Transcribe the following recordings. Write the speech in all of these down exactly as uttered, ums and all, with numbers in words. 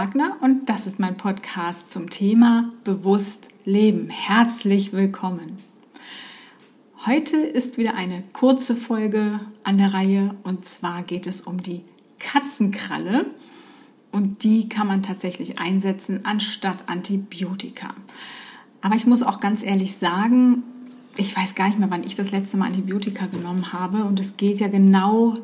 Wagner und das ist mein Podcast zum Thema Bewusst Leben. Herzlich willkommen. Heute ist wieder eine kurze Folge an der Reihe und zwar geht es um die Katzenkralle und die kann man tatsächlich einsetzen anstatt Antibiotika. Aber ich muss auch ganz ehrlich sagen, ich weiß gar nicht mehr, wann ich das letzte Mal Antibiotika genommen habe und es geht ja genau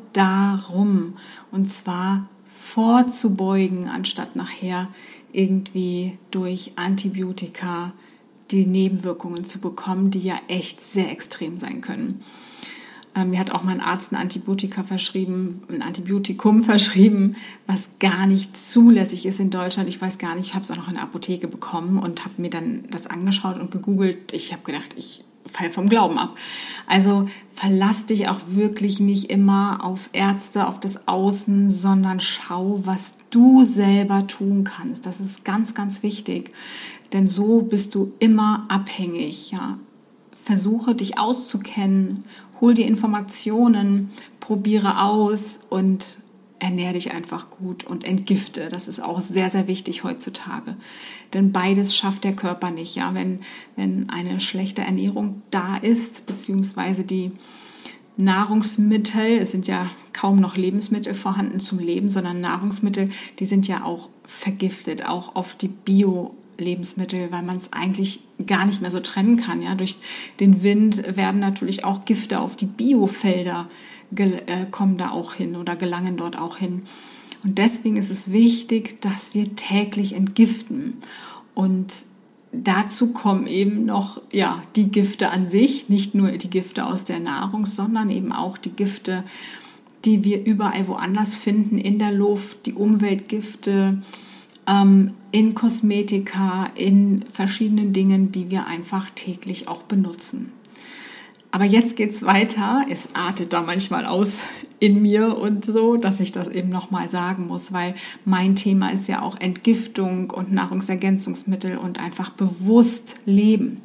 darum und zwar vorzubeugen, anstatt nachher irgendwie durch Antibiotika die Nebenwirkungen zu bekommen, die ja echt sehr extrem sein können. Ähm, mir hat auch mein Arzt ein Antibiotika verschrieben, ein Antibiotikum verschrieben, was gar nicht zulässig ist in Deutschland. Ich weiß gar nicht, ich habe es auch noch in der Apotheke bekommen und habe mir dann das angeschaut und gegoogelt. Ich habe gedacht, ich fall vom Glauben ab. Also verlass dich auch wirklich nicht immer auf Ärzte, auf das Außen, sondern schau, was du selber tun kannst. Das ist ganz, ganz wichtig, denn so bist du immer abhängig. Ja. Versuche dich auszukennen, hol dir Informationen, probiere aus und ernähre dich einfach gut und entgifte. Das ist auch sehr, sehr wichtig heutzutage. Denn beides schafft der Körper nicht. Ja? Wenn, wenn eine schlechte Ernährung da ist, beziehungsweise die Nahrungsmittel, es sind ja kaum noch Lebensmittel vorhanden zum Leben, sondern Nahrungsmittel, die sind ja auch vergiftet, auch auf die Bio-Lebensmittel, weil man es eigentlich gar nicht mehr so trennen kann. Ja? Durch den Wind werden natürlich auch Gifte auf die Biofelder kommen da auch hin oder gelangen dort auch hin. Und deswegen ist es wichtig, dass wir täglich entgiften. Und dazu kommen eben noch ja, die Gifte an sich, nicht nur die Gifte aus der Nahrung, sondern eben auch die Gifte, die wir überall woanders finden, in der Luft, die Umweltgifte, ähm, in Kosmetika, in verschiedenen Dingen, die wir einfach täglich auch benutzen. Aber jetzt geht's weiter. Es artet da manchmal aus in mir und so, dass ich das eben nochmal sagen muss, weil mein Thema ist ja auch Entgiftung und Nahrungsergänzungsmittel und einfach bewusst leben.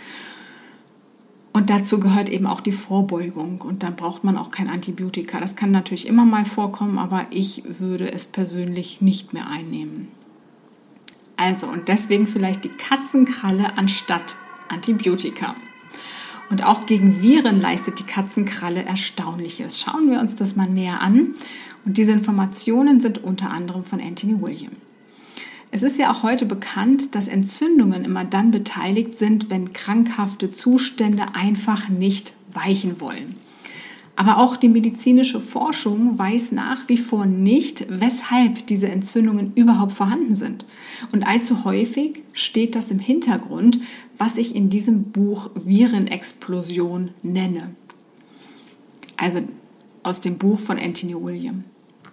Und dazu gehört eben auch die Vorbeugung und dann braucht man auch kein Antibiotika. Das kann natürlich immer mal vorkommen, aber ich würde es persönlich nicht mehr einnehmen. Also und deswegen vielleicht die Katzenkralle anstatt Antibiotika. Und auch gegen Viren leistet die Katzenkralle Erstaunliches. Schauen wir uns das mal näher an. Und diese Informationen sind unter anderem von Anthony William. Es ist ja auch heute bekannt, dass Entzündungen immer dann beteiligt sind, wenn krankhafte Zustände einfach nicht weichen wollen. Aber auch die medizinische Forschung weiß nach wie vor nicht, weshalb diese Entzündungen überhaupt vorhanden sind. Und allzu häufig steht das im Hintergrund, was ich in diesem Buch Virenexplosion nenne. Also aus dem Buch von Anthony William.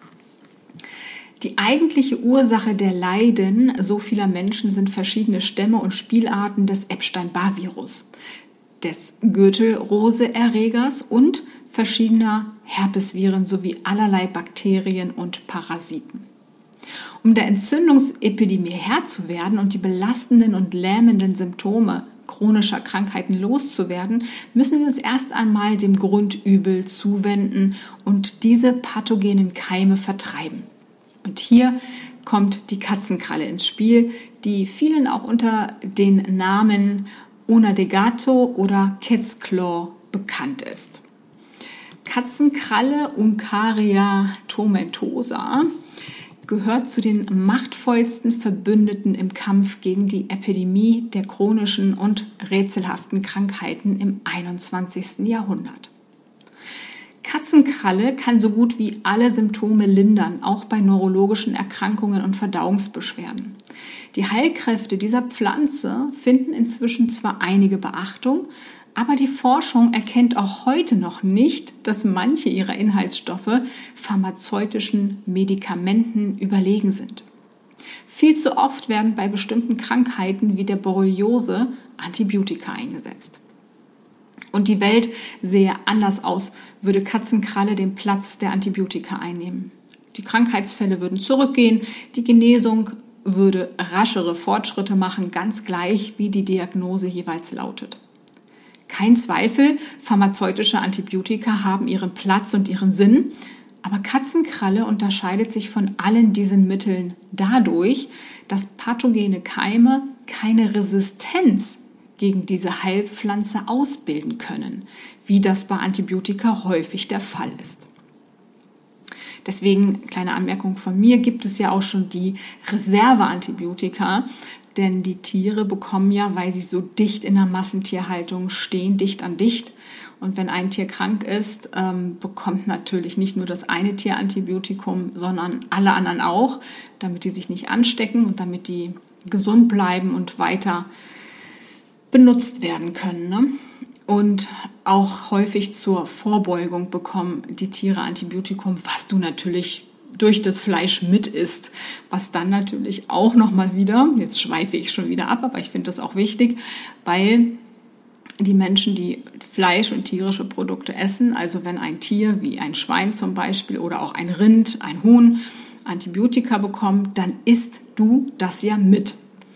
Die eigentliche Ursache der Leiden so vieler Menschen sind verschiedene Stämme und Spielarten des Epstein-Barr-Virus, des Gürtelrose-Erregers und verschiedener Herpesviren sowie allerlei Bakterien und Parasiten. Um der Entzündungsepidemie Herr zu werden und die belastenden und lähmenden Symptome chronischer Krankheiten loszuwerden, müssen wir uns erst einmal dem Grundübel zuwenden und diese pathogenen Keime vertreiben. Und hier kommt die Katzenkralle ins Spiel, die vielen auch unter den Namen Una de Gato oder Cat's Claw bekannt ist. Katzenkralle Uncaria tomentosa gehört zu den machtvollsten Verbündeten im Kampf gegen die Epidemie der chronischen und rätselhaften Krankheiten im einundzwanzigsten Jahrhundert. Katzenkralle kann so gut wie alle Symptome lindern, auch bei neurologischen Erkrankungen und Verdauungsbeschwerden. Die Heilkräfte dieser Pflanze finden inzwischen zwar einige Beachtung, aber die Forschung erkennt auch heute noch nicht, dass manche ihrer Inhaltsstoffe pharmazeutischen Medikamenten überlegen sind. Viel zu oft werden bei bestimmten Krankheiten wie der Borreliose Antibiotika eingesetzt. Und die Welt sähe anders aus, würde Katzenkralle den Platz der Antibiotika einnehmen. Die Krankheitsfälle würden zurückgehen, die Genesung würde raschere Fortschritte machen, ganz gleich wie die Diagnose jeweils lautet. Kein Zweifel, pharmazeutische Antibiotika haben ihren Platz und ihren Sinn, Aber Katzenkralle unterscheidet sich von allen diesen Mitteln dadurch, dass pathogene Keime keine Resistenz gegen diese Heilpflanze ausbilden können, wie das bei Antibiotika häufig der Fall ist. Deswegen, kleine Anmerkung von mir, gibt es ja auch schon die Reserveantibiotika, denn die Tiere bekommen ja, weil sie so dicht in der Massentierhaltung stehen, dicht an dicht. Und wenn ein Tier krank ist, ähm, bekommt natürlich nicht nur das eine Tier Antibiotikum, sondern alle anderen auch, damit die sich nicht anstecken und damit die gesund bleiben und weiter benutzt werden können. Ne? Und auch häufig zur Vorbeugung bekommen die Tiere Antibiotikum, was du natürlich durch das Fleisch mit isst, was dann natürlich auch nochmal wieder, jetzt schweife ich schon wieder ab, aber ich finde das auch wichtig, weil die Menschen, die Fleisch und tierische Produkte essen, also wenn ein Tier wie ein Schwein zum Beispiel oder auch ein Rind, ein Huhn Antibiotika bekommt, dann isst du das ja mit.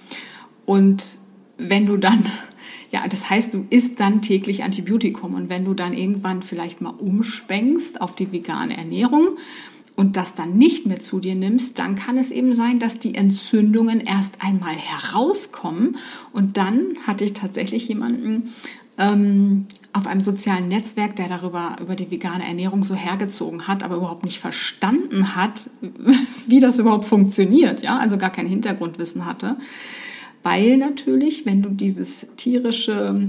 Und wenn du dann, ja, das heißt, du isst dann täglich Antibiotikum. Und wenn du dann irgendwann vielleicht mal umschwenkst auf die vegane Ernährung und das dann nicht mehr zu dir nimmst, dann kann es eben sein, dass die Entzündungen erst einmal herauskommen. Und dann hatte ich tatsächlich jemanden ähm, auf einem sozialen Netzwerk, der darüber über die vegane Ernährung so hergezogen hat, aber überhaupt nicht verstanden hat, wie das überhaupt funktioniert, ja, also gar kein Hintergrundwissen hatte. Weil natürlich, wenn du dieses tierische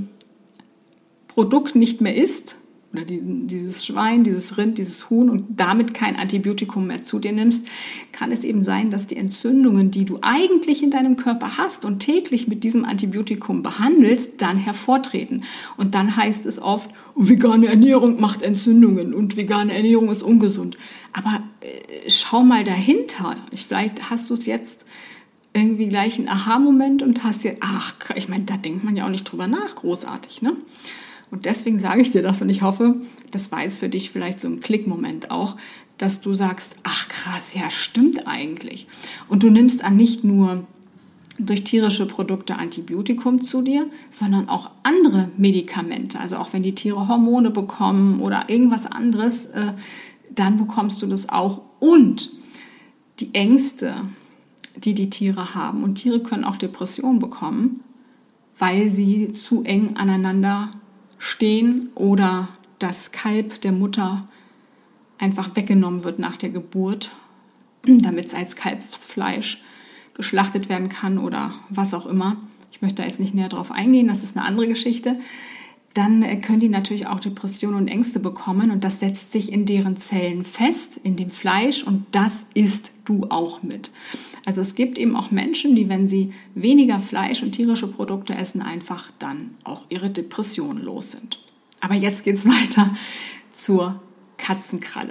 Produkt nicht mehr isst, oder dieses Schwein, dieses Rind, dieses Huhn und damit kein Antibiotikum mehr zu dir nimmst, kann es eben sein, dass die Entzündungen, die du eigentlich in deinem Körper hast und täglich mit diesem Antibiotikum behandelst, dann hervortreten. Und dann heißt es oft, vegane Ernährung macht Entzündungen und vegane Ernährung ist ungesund. Aber äh, schau mal dahinter. Ich, vielleicht hast du es jetzt irgendwie gleich einen Aha-Moment und hast dir, ach, ich meine, da denkt man ja auch nicht drüber nach, großartig, ne? Und deswegen sage ich dir das und ich hoffe, das war jetzt für dich vielleicht so ein Klickmoment auch, dass du sagst, ach krass, ja, stimmt eigentlich. Und du nimmst an nicht nur durch tierische Produkte Antibiotikum zu dir, sondern auch andere Medikamente. Also auch wenn die Tiere Hormone bekommen oder irgendwas anderes, äh, dann bekommst du das auch. Und die Ängste, die die Tiere haben, und Tiere können auch Depressionen bekommen, weil sie zu eng aneinander stehen oder das Kalb der Mutter einfach weggenommen wird nach der Geburt, damit es als Kalbsfleisch geschlachtet werden kann oder was auch immer. Ich möchte da jetzt nicht näher drauf eingehen, das ist eine andere Geschichte. Dann können die natürlich auch Depressionen und Ängste bekommen und das setzt sich in deren Zellen fest, in dem Fleisch, und das isst du auch mit. Also es gibt eben auch Menschen, die, wenn sie weniger Fleisch und tierische Produkte essen, einfach dann auch ihre Depressionen los sind. Aber jetzt geht es weiter zur Katzenkralle.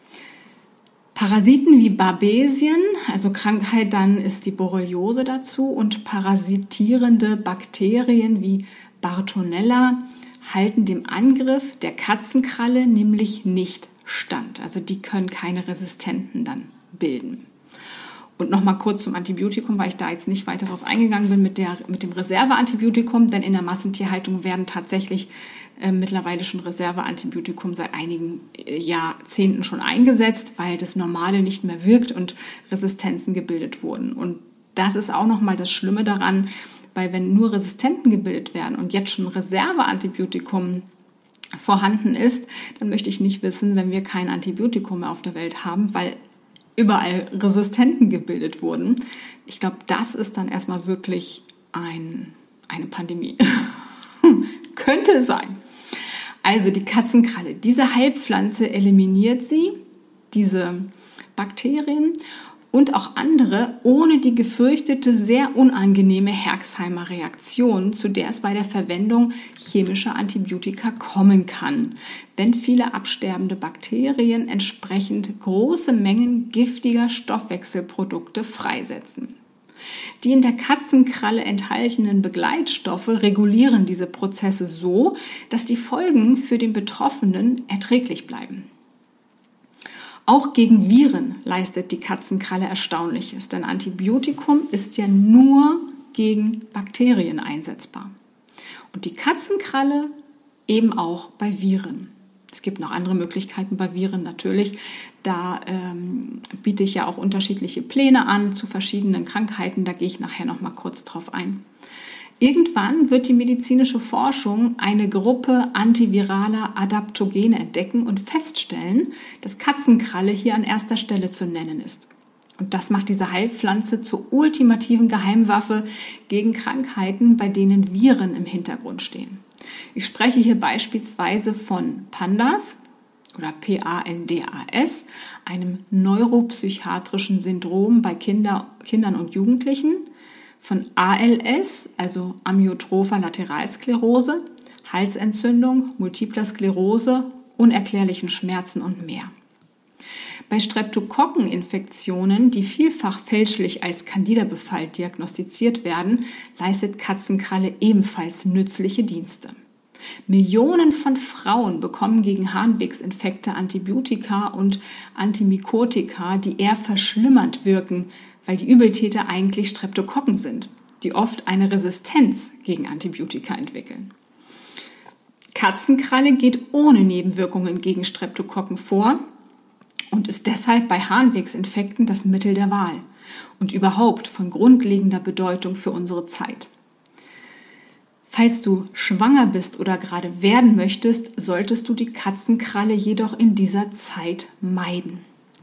Parasiten wie Babesien, also Krankheit, dann ist die Borreliose dazu, und parasitierende Bakterien wie Bartonella halten dem Angriff der Katzenkralle nämlich nicht stand. Also die können keine Resistenten dann bilden. Und nochmal kurz zum Antibiotikum, weil ich da jetzt nicht weiter darauf eingegangen bin mit, der, mit dem Reserveantibiotikum, denn in der Massentierhaltung werden tatsächlich äh, mittlerweile schon Reserveantibiotikum seit einigen äh, Jahrzehnten schon eingesetzt, weil das Normale nicht mehr wirkt und Resistenzen gebildet wurden. Und das ist auch nochmal das Schlimme daran, weil wenn nur Resistenten gebildet werden und jetzt schon Reserveantibiotikum vorhanden ist, dann möchte ich nicht wissen, wenn wir kein Antibiotikum mehr auf der Welt haben, weil überall Resistenten gebildet wurden. Ich glaube, das ist dann erstmal wirklich ein, eine Pandemie. Könnte sein. Also die Katzenkralle. Diese Heilpflanze eliminiert sie, diese Bakterien und auch andere, ohne die gefürchtete, sehr unangenehme Herxheimer-Reaktion, zu der es bei der Verwendung chemischer Antibiotika kommen kann, wenn viele absterbende Bakterien entsprechend große Mengen giftiger Stoffwechselprodukte freisetzen. Die in der Katzenkralle enthaltenen Begleitstoffe regulieren diese Prozesse so, dass die Folgen für den Betroffenen erträglich bleiben. Auch gegen Viren leistet die Katzenkralle Erstaunliches, denn Antibiotikum ist ja nur gegen Bakterien einsetzbar. Und die Katzenkralle eben auch bei Viren. Es gibt noch andere Möglichkeiten bei Viren natürlich. Da ähm, biete ich ja auch unterschiedliche Pläne an zu verschiedenen Krankheiten. Da gehe ich nachher noch mal kurz drauf ein. Irgendwann wird die medizinische Forschung eine Gruppe antiviraler Adaptogene entdecken und feststellen, dass Katzenkralle hier an erster Stelle zu nennen ist. Und das macht diese Heilpflanze zur ultimativen Geheimwaffe gegen Krankheiten, bei denen Viren im Hintergrund stehen. Ich spreche hier beispielsweise von PANDAS oder P A N D A S, einem neuropsychiatrischen Syndrom bei Kinder, Kindern und Jugendlichen, von A L S, also Amyotropher Lateralsklerose, Halsentzündung, Multipler Sklerose, unerklärlichen Schmerzen und mehr. Bei Streptokokkeninfektionen, die vielfach fälschlich als Candida-Befall diagnostiziert werden, leistet Katzenkralle ebenfalls nützliche Dienste. Millionen von Frauen bekommen gegen Harnwegsinfekte Antibiotika und Antimykotika, die eher verschlimmernd wirken, weil die Übeltäter eigentlich Streptokokken sind, die oft eine Resistenz gegen Antibiotika entwickeln. Katzenkralle geht ohne Nebenwirkungen gegen Streptokokken vor und ist deshalb bei Harnwegsinfekten das Mittel der Wahl und überhaupt von grundlegender Bedeutung für unsere Zeit. Falls du schwanger bist oder gerade werden möchtest, solltest du die Katzenkralle jedoch in dieser Zeit meiden.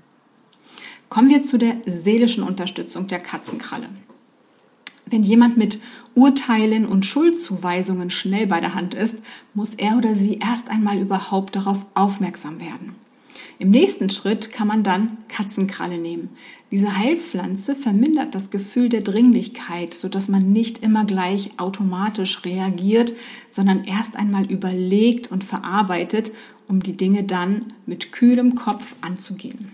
Kommen wir zu der seelischen Unterstützung der Katzenkralle. Wenn jemand mit Urteilen und Schuldzuweisungen schnell bei der Hand ist, muss er oder sie erst einmal überhaupt darauf aufmerksam werden. Im nächsten Schritt kann man dann Katzenkralle nehmen. Diese Heilpflanze vermindert das Gefühl der Dringlichkeit, sodass man nicht immer gleich automatisch reagiert, sondern erst einmal überlegt und verarbeitet, um die Dinge dann mit kühlem Kopf anzugehen.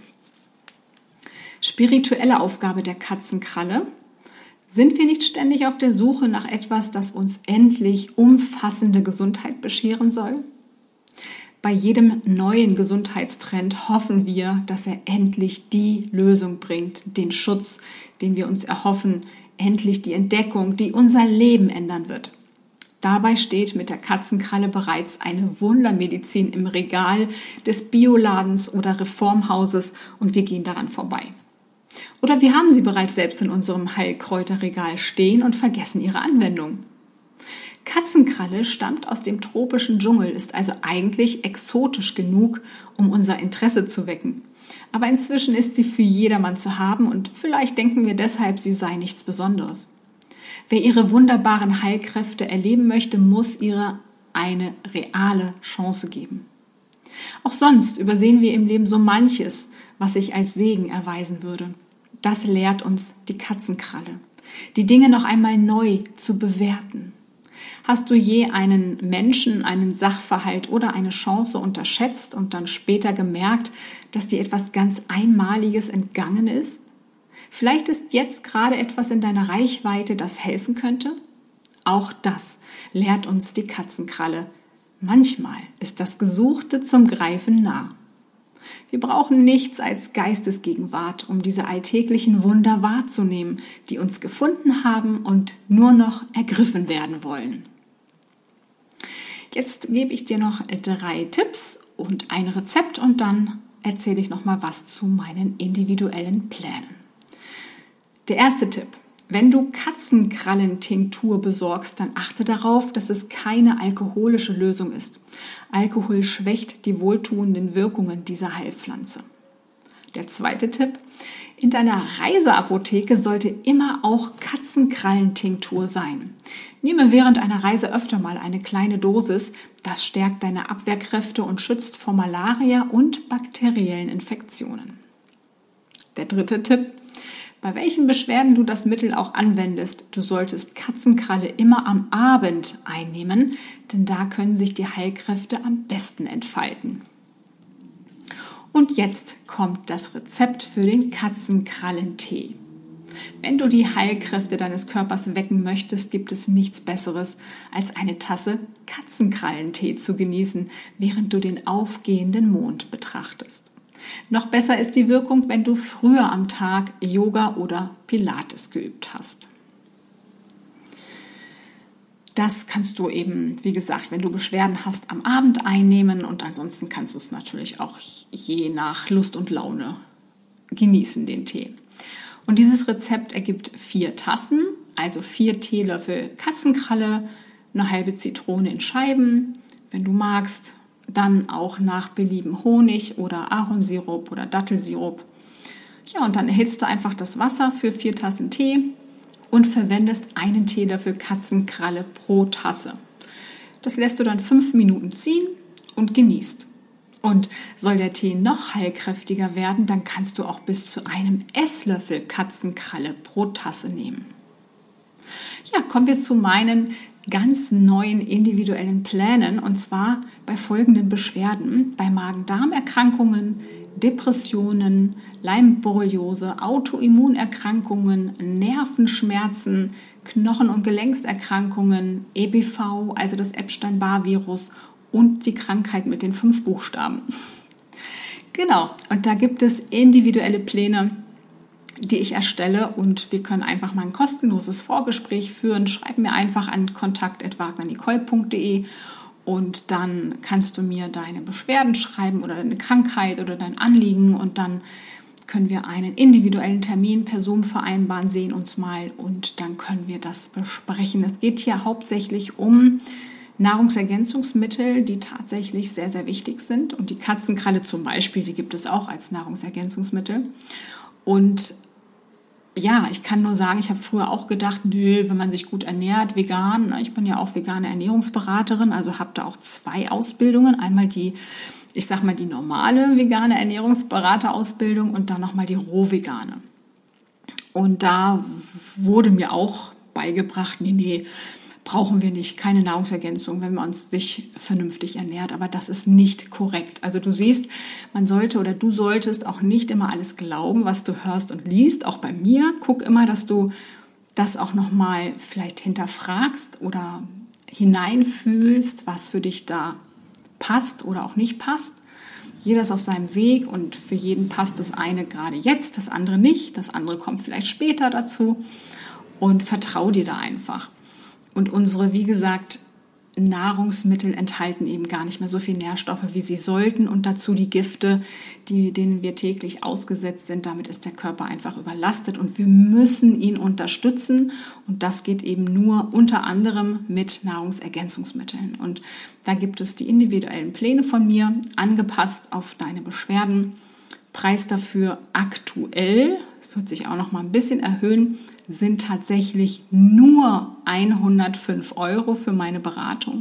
Spirituelle Aufgabe der Katzenkralle. Sind wir nicht ständig auf der Suche nach etwas, das uns endlich umfassende Gesundheit bescheren soll? Bei jedem neuen Gesundheitstrend hoffen wir, dass er endlich die Lösung bringt, den Schutz, den wir uns erhoffen, endlich die Entdeckung, die unser Leben ändern wird. Dabei steht mit der Katzenkralle bereits eine Wundermedizin im Regal des Bioladens oder Reformhauses und wir gehen daran vorbei. Oder wir haben sie bereits selbst in unserem Heilkräuterregal stehen und vergessen ihre Anwendung. Katzenkralle stammt aus dem tropischen Dschungel, ist also eigentlich exotisch genug, um unser Interesse zu wecken. Aber inzwischen ist sie für jedermann zu haben und vielleicht denken wir deshalb, sie sei nichts Besonderes. Wer ihre wunderbaren Heilkräfte erleben möchte, muss ihr eine reale Chance geben. Auch sonst übersehen wir im Leben so manches, was sich als Segen erweisen würde. Das lehrt uns die Katzenkralle, die Dinge noch einmal neu zu bewerten. Hast du je einen Menschen, einen Sachverhalt oder eine Chance unterschätzt und dann später gemerkt, dass dir etwas ganz Einmaliges entgangen ist? Vielleicht ist jetzt gerade etwas in deiner Reichweite, das helfen könnte? Auch das lehrt uns die Katzenkralle. Manchmal ist das Gesuchte zum Greifen nah. Wir brauchen nichts als Geistesgegenwart, um diese alltäglichen Wunder wahrzunehmen, die uns gefunden haben und nur noch ergriffen werden wollen. Jetzt gebe ich dir noch drei Tipps und ein Rezept und dann erzähle ich noch mal was zu meinen individuellen Plänen. Der erste Tipp: Wenn du Katzenkrallentinktur besorgst, dann achte darauf, dass es keine alkoholische Lösung ist. Alkohol schwächt die wohltuenden Wirkungen dieser Heilpflanze. Der zweite Tipp: In deiner Reiseapotheke sollte immer auch Katzenkrallentinktur sein. Nehme während einer Reise öfter mal eine kleine Dosis. Das stärkt deine Abwehrkräfte und schützt vor Malaria und bakteriellen Infektionen. Der dritte Tipp: Bei welchen Beschwerden du das Mittel auch anwendest, du solltest Katzenkralle immer am Abend einnehmen, denn da können sich die Heilkräfte am besten entfalten. Und jetzt kommt das Rezept für den Katzenkrallentee. Wenn du die Heilkräfte deines Körpers wecken möchtest, gibt es nichts Besseres, als eine Tasse Katzenkrallentee zu genießen, während du den aufgehenden Mond betrachtest. Noch besser ist die Wirkung, wenn du früher am Tag Yoga oder Pilates geübt hast. Das kannst du eben, wie gesagt, wenn du Beschwerden hast, am Abend einnehmen und ansonsten kannst du es natürlich auch je nach Lust und Laune genießen, den Tee. Und dieses Rezept ergibt vier Tassen, also vier Teelöffel Katzenkralle, eine halbe Zitrone in Scheiben, wenn du magst, dann auch nach Belieben Honig oder Ahornsirup oder Dattelsirup. Ja, und dann erhitzt du einfach das Wasser für vier Tassen Tee und verwendest einen Teelöffel Katzenkralle pro Tasse. Das lässt du dann fünf Minuten ziehen und genießt. Und soll der Tee noch heilkräftiger werden, dann kannst du auch bis zu einem Esslöffel Katzenkralle pro Tasse nehmen. Ja, kommen wir zu meinen ganz neuen individuellen Plänen, und zwar bei folgenden Beschwerden: bei Magen-Darm-Erkrankungen, Depressionen, Leimborreliose, Autoimmunerkrankungen, Nervenschmerzen, Knochen- und Gelenkserkrankungen, E B V, also das Epstein-Barr-Virus und die Krankheit mit den fünf Buchstaben. Genau, und da gibt es individuelle Pläne, die ich erstelle, und wir können einfach mal ein kostenloses Vorgespräch führen. Schreib mir einfach an kontakt at wagner nicole punkt de und dann kannst du mir deine Beschwerden schreiben oder deine Krankheit oder dein Anliegen, und dann können wir einen individuellen Termin per Zoom vereinbaren, sehen uns mal und dann können wir das besprechen. Es geht hier hauptsächlich um Nahrungsergänzungsmittel, die tatsächlich sehr, sehr wichtig sind, und die Katzenkralle zum Beispiel, die gibt es auch als Nahrungsergänzungsmittel. Und ja, ich kann nur sagen, ich habe früher auch gedacht, nö, wenn man sich gut ernährt, vegan, ich bin ja auch vegane Ernährungsberaterin, also habe da auch zwei Ausbildungen, einmal die, ich sag mal, die normale vegane Ernährungsberaterausbildung und dann nochmal die rohvegane. Und da wurde mir auch beigebracht, nee, nee, brauchen wir nicht, keine Nahrungsergänzung, wenn man uns sich vernünftig ernährt. Aber das ist nicht korrekt. Also du siehst, man sollte oder du solltest auch nicht immer alles glauben, was du hörst und liest. Auch bei mir, guck immer, dass du das auch nochmal vielleicht hinterfragst oder hineinfühlst, was für dich da passt oder auch nicht passt. Jeder ist auf seinem Weg und für jeden passt das eine gerade jetzt, das andere nicht. Das andere kommt vielleicht später dazu, und vertrau dir da einfach. Und unsere, wie gesagt, Nahrungsmittel enthalten eben gar nicht mehr so viel Nährstoffe, wie sie sollten. Und dazu die Gifte, die, denen wir täglich ausgesetzt sind. Damit ist der Körper einfach überlastet und wir müssen ihn unterstützen. Und das geht eben nur unter anderem mit Nahrungsergänzungsmitteln. Und da gibt es die individuellen Pläne von mir, angepasst auf deine Beschwerden. Preis dafür aktuell, das wird sich auch noch mal ein bisschen erhöhen, sind tatsächlich nur hundertfünf Euro für meine Beratung.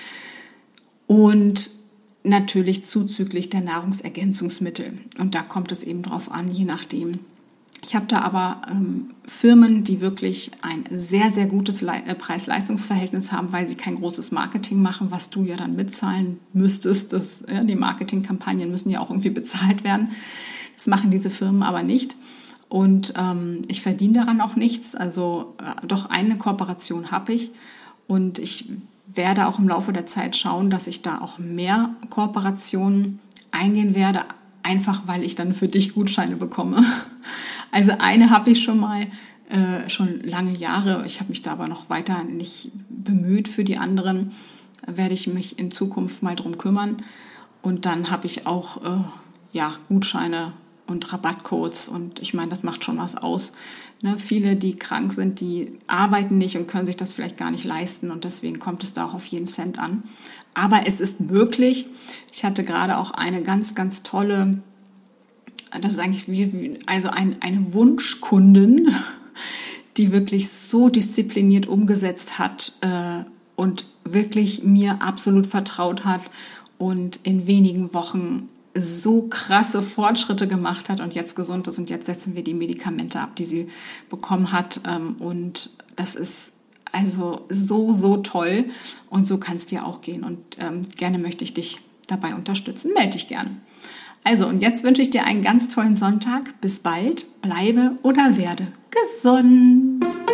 Und natürlich zuzüglich der Nahrungsergänzungsmittel. Und da kommt es eben drauf an, je nachdem. Ich habe da aber ähm, Firmen, die wirklich ein sehr, sehr gutes Le- äh, Preis-Leistungs-Verhältnis haben, weil sie kein großes Marketing machen, was du ja dann mitzahlen müsstest. Das, ja, die Marketingkampagnen müssen ja auch irgendwie bezahlt werden. Das machen diese Firmen aber nicht. Und ähm, ich verdiene daran auch nichts. Also äh, doch eine Kooperation habe ich. Und ich werde auch im Laufe der Zeit schauen, dass ich da auch mehr Kooperationen eingehen werde, einfach weil ich dann für dich Gutscheine bekomme. Also eine habe ich schon mal, äh, schon lange Jahre. Ich habe mich da aber noch weiter nicht bemüht. Für die anderen werde ich mich in Zukunft mal drum kümmern. Und dann habe ich auch äh, ja, Gutscheine und Rabattcodes, und ich meine, das macht schon was aus. Ne, viele, die krank sind, die arbeiten nicht und können sich das vielleicht gar nicht leisten, und deswegen kommt es da auch auf jeden Cent an. Aber es ist möglich. Ich hatte gerade auch eine ganz, ganz tolle, das ist eigentlich wie also ein, eine Wunschkundin, die wirklich so diszipliniert umgesetzt hat äh, und wirklich mir absolut vertraut hat und in wenigen Wochen so krasse Fortschritte gemacht hat und jetzt gesund ist, und jetzt setzen wir die Medikamente ab, die sie bekommen hat, und das ist also so, so toll, und so kann es dir auch gehen, und ähm, gerne möchte ich dich dabei unterstützen. Melde dich gerne. Also, und jetzt wünsche ich dir einen ganz tollen Sonntag. Bis bald, bleibe oder werde gesund.